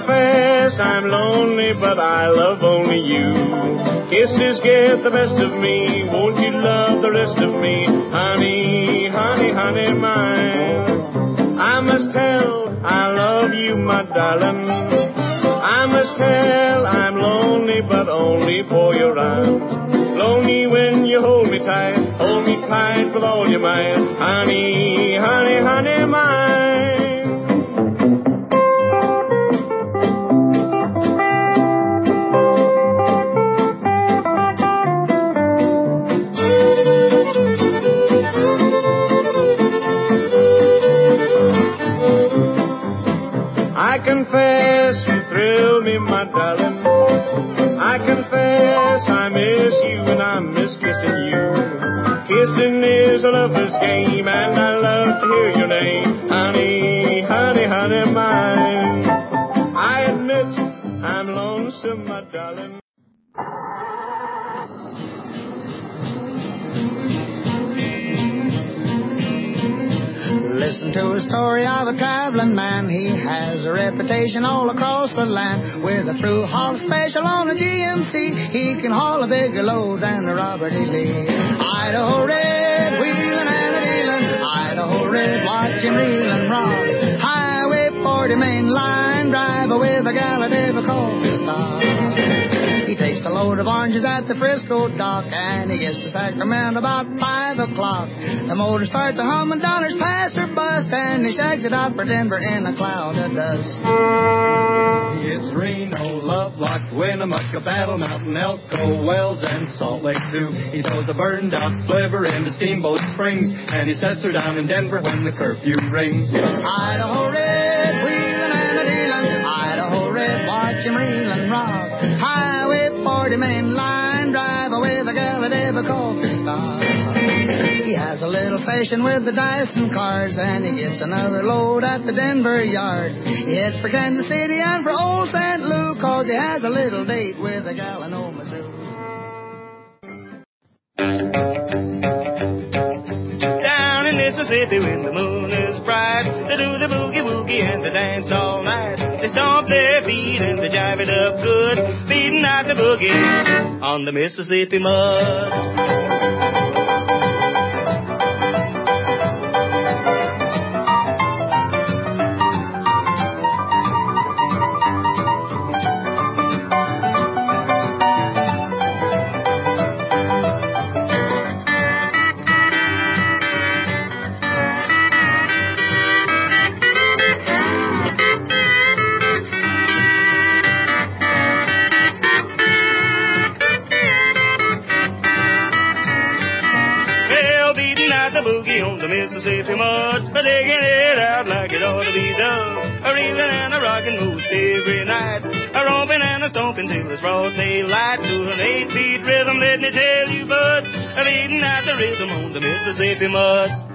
confess I'm lonely, but I love only you. Kisses get the best of me, won't you love the rest of me? Honey, honey, honey mine. I must tell I love you, my darling. I must tell I'm lonely, but only for your arms. Lonely when you hold me tight with all your might. Honey, honey, honey mine. I confess you thrill me, my darling. I confess I miss you and I miss kissing you. Kissing is a lover's game, and I love to hear your name. Honey, honey, honey mine. I admit I'm lonesome, my darling. Listen to a story of a traveling man. He has a reputation all across the land. With a through haul special on a GMC, he can haul a bigger load than a Robert E. Lee. Idaho Red, wheeling and a dealing. Idaho Red, watch him reel and rock. Highway 40 main line driver with a Gallaudet coffee stock. He takes a load of oranges at the Frisco dock, and he gets to Sacramento about 5 o'clock. The motor starts a humming, dollars pass or bust, and he shags it out for Denver in a cloud of dust. It's Reno, Lovelock, Winnemucca, Battle Mountain, Elko, Wells, and Salt Lake too. He throws a burned out flivver into Steamboat Springs, and he sets her down in Denver when the curfew rings. Idaho Red, wheeling and a dealing. Idaho Red, watch him reel and rock. Highway 40 main line driver with a Gallaudet coffee stock. He has a little station with the Dyson cars, and he gets another load at the Denver yards. He heads for Kansas City and for old St. Louis, 'cause he has a little date with a gal in Mizzou. Down in Mississippi when the moon is bright, they do the boogie-woogie and they dance all night. They stomp their feet and they jive it up good, beating out the boogie on the Mississippi mud. Mississippi mud, digging it out like it ought to be done. A reeling and a rocking most every night, a romping and a stomping till it's broad daylight. To an 8-beat rhythm, let me tell you, bud, a beating out the rhythm on the Mississippi mud.